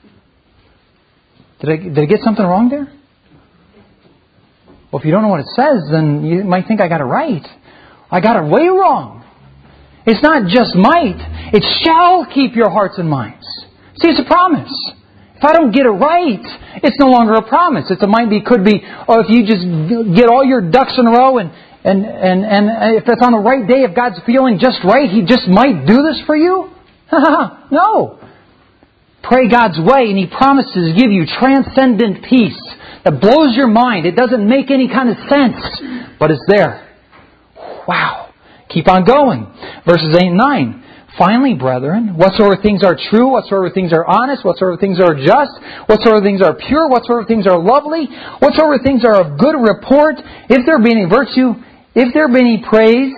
Did I get something wrong there? Well, if you don't know what it says, then you might think I got it right. I got it way wrong. It's not just might. It shall keep your hearts and minds. See, it's a promise. If I don't get it right, it's no longer a promise. It's a might be, could be. Or if you just get all your ducks in a row and if it's on the right day, if God's feeling just right, He just might do this for you? No. Pray God's way and He promises to give you transcendent peace that blows your mind. It doesn't make any kind of sense, but it's there. Wow. Keep on going. Verses 8 and 9. Finally, brethren, whatsoever things are true, whatsoever things are honest, whatsoever things are just, whatsoever things are pure, whatsoever things are lovely, whatsoever things are of good report, if there be any virtue, if there be any praise,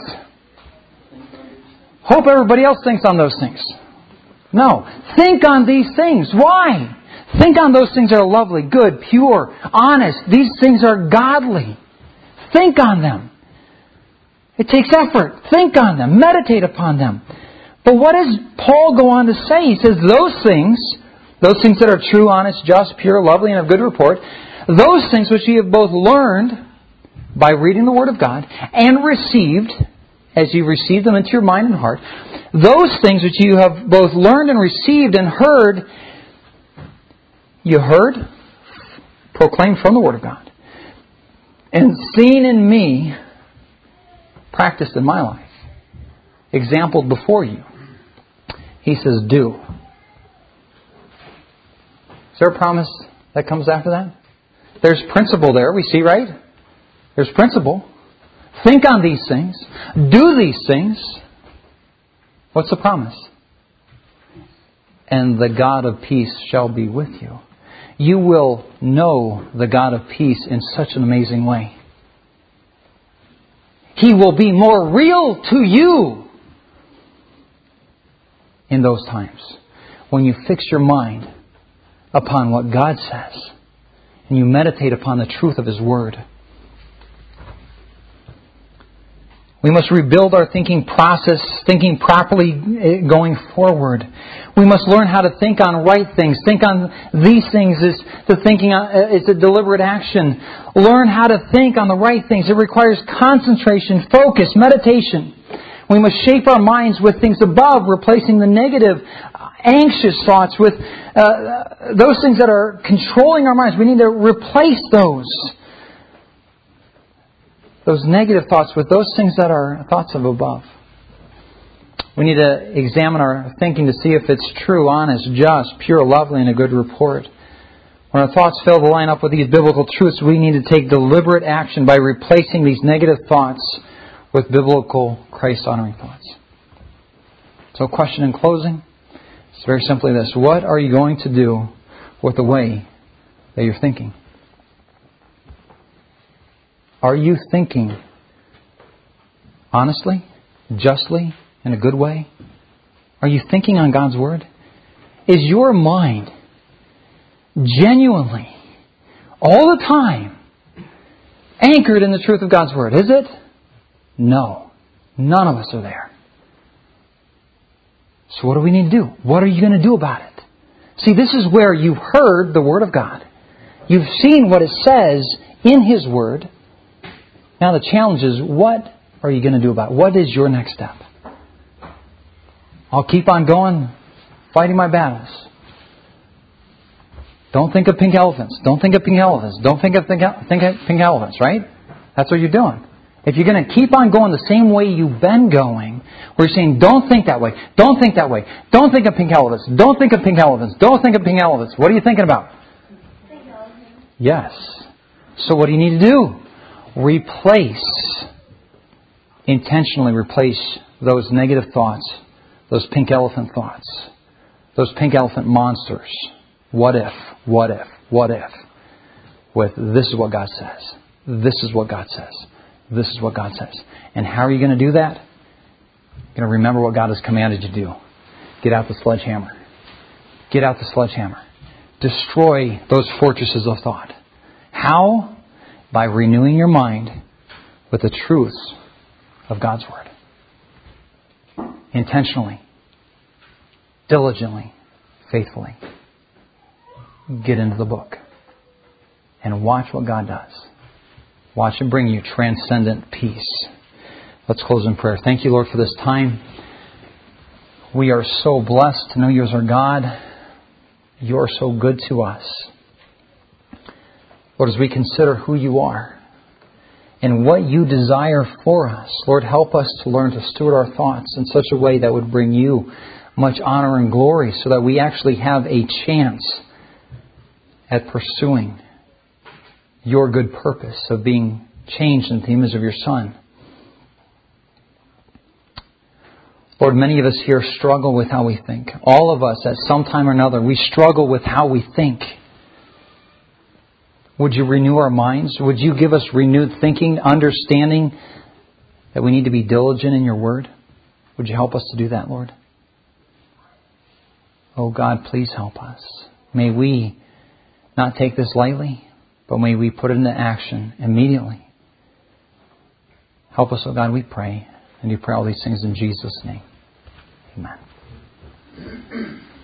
hope everybody else thinks on those things. No. Think on these things. Why? Think on those things that are lovely, good, pure, honest. These things are godly. Think on them. It takes effort. Think on them. Meditate upon them. But what does Paul go on to say? He says those things that are true, honest, just, pure, lovely, and of good report, those things which you have both learned by reading the Word of God and received, as you receive them into your mind and heart, those things which you have both learned and received and heard, you heard, proclaimed from the Word of God, and seen in me, practiced in my life, exampled before you. He says, do. Is there a promise that comes after that? There's principle there, we see, right? There's principle. Think on these things. Do these things. What's the promise? And the God of peace shall be with you. You will know the God of peace in such an amazing way. He will be more real to you in those times when you fix your mind upon what God says and you meditate upon the truth of His Word. We must rebuild our thinking process, thinking properly going forward. We must learn how to think on right things. Think on these things is the thinking. It's a deliberate action. Learn how to think on the right things. It requires concentration, focus, meditation. We must shape our minds with things above, replacing the negative, anxious thoughts with those things that are controlling our minds. We need to replace those negative thoughts with those things that are thoughts of above. We need to examine our thinking to see if it's true, honest, just, pure, lovely, and a good report. When our thoughts fail to line up with these biblical truths, we need to take deliberate action by replacing these negative thoughts with biblical, Christ-honoring thoughts. So, question in closing is very simply this. What are you going to do with the way that you're thinking? Are you thinking honestly, justly, in a good way? Are you thinking on God's Word? Is your mind genuinely, all the time, anchored in the truth of God's Word? Is it? No. None of us are there. So what do we need to do? What are you going to do about it? See, this is where you've heard the Word of God. You've seen what it says in His Word. Now the challenge is, what are you going to do about it? What is your next step? I'll keep on going, fighting my battles. Don't think of pink elephants. Don't think of pink elephants. Don't think of pink elephants, right? That's what you're doing. If you're going to keep on going the same way you've been going, we're saying, don't think that way. Don't think that way. Don't think of pink elephants. Don't think of pink elephants. Don't think of pink elephants. What are you thinking about? Pink elephants. Yes. So what do you need to do? Intentionally replace those negative thoughts, those pink elephant thoughts, those pink elephant monsters. What if, with this is what God says. This is what God says. This is what God says. And how are you going to do that? You're going to remember what God has commanded you to do. Get out the sledgehammer. Get out the sledgehammer. Destroy those fortresses of thought. How? By renewing your mind with the truths of God's Word. Intentionally. Diligently. Faithfully. Get into the book. And watch what God does. Watch it bring you transcendent peace. Let's close in prayer. Thank you, Lord, for this time. We are so blessed to know you as our God. You are so good to us. Lord, as we consider who you are and what you desire for us, Lord, help us to learn to steward our thoughts in such a way that would bring you much honor and glory so that we actually have a chance at pursuing your good purpose of being changed into the image of your Son. Lord, many of us here struggle with how we think. All of us at some time or another, we struggle with how we think. Would you renew our minds? Would you give us renewed thinking, understanding that we need to be diligent in your word? Would you help us to do that, Lord? Oh God, please help us. May we not take this lightly, but may we put it into action immediately. Help us, oh God, we pray. And we pray all these things in Jesus' name. Amen.